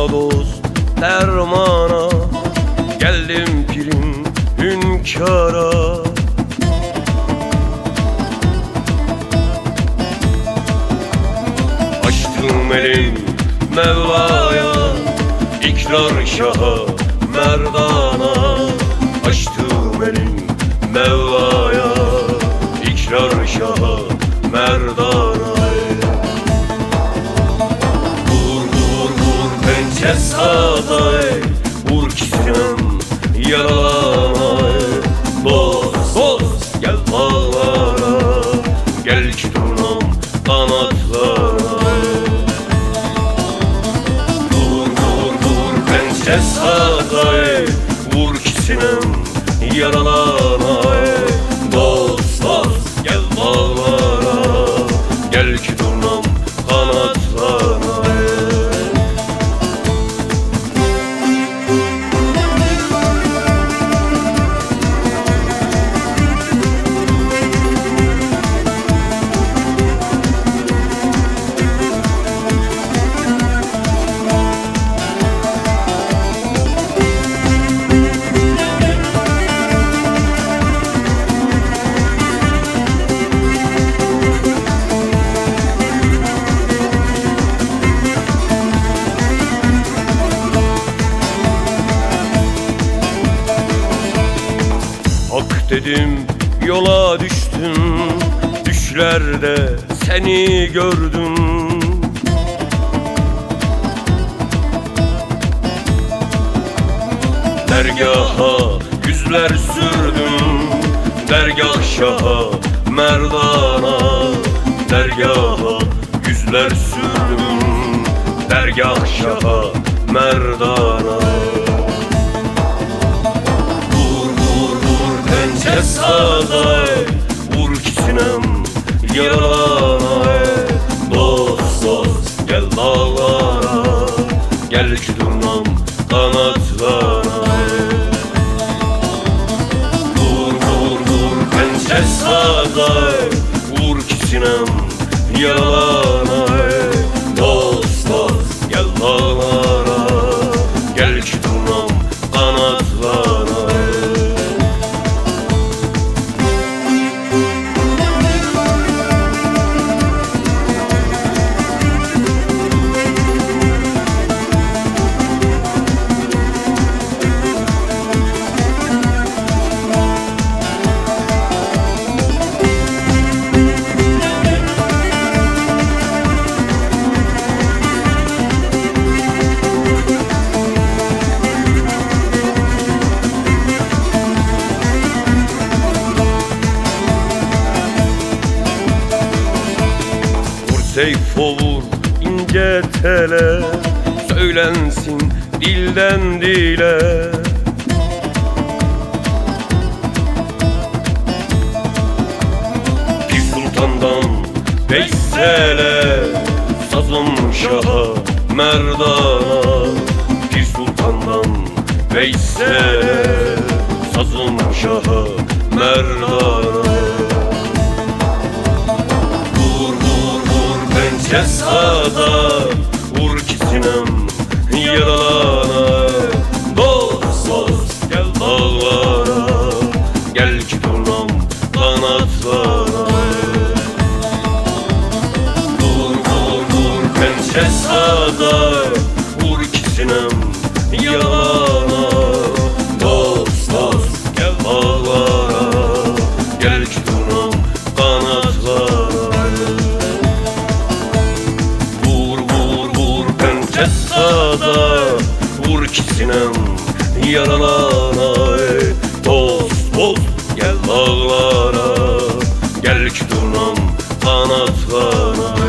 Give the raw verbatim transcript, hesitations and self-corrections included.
dost dermana, geldim pirin hünkâra. Açtım elim Mevla'ya, ikrar şaha merdana. Açtım elim Mevla'ya, ikrar şaha merdana. Vur vur vur pençe sağda, vur ki sinem yaralana. Dost dost gel dağlara, gel ki turnam kanatlara. Vur vur vur pençe sağda, vur ki sinem yaralana. Dost dost gel dağlara, gel ki turnam kanatlara. Hak dedim yola düştüm, düşlerde seni gördüm. Dergaha yüzler sürdüm, dergah şaha merdana. Dergaha yüzler sürdüm, dergah şaha merdana. Pençe sağda, vur ki sinem yaralana. Dost dost gel dağlara, gel ki turnam kanatlara. Vur vur vur pençe sağda, vur ki sinem yaralana. Dost dost gel dağlara, gel ki turnam kanatlara. Seyf olur ince tele, söylensin dilden dile. Pir Sultan'dan Veysel'e, sazım şaha merdana. Pir Sultan'dan Veysel'e, sazım şaha merdana. Pençe sağda, vur ki sinem yaralana. Dost dost gel dağlara, gel ki turnam kanatlara. Vur vur vur pençe sağda, vur ki sinem yaralana. Dost dost gel dağlara, gel ki turnam kanatlara. Sağda, vur ki sinem yaralana. Dost dost gel dağlara, gel ki turnam kanatlara.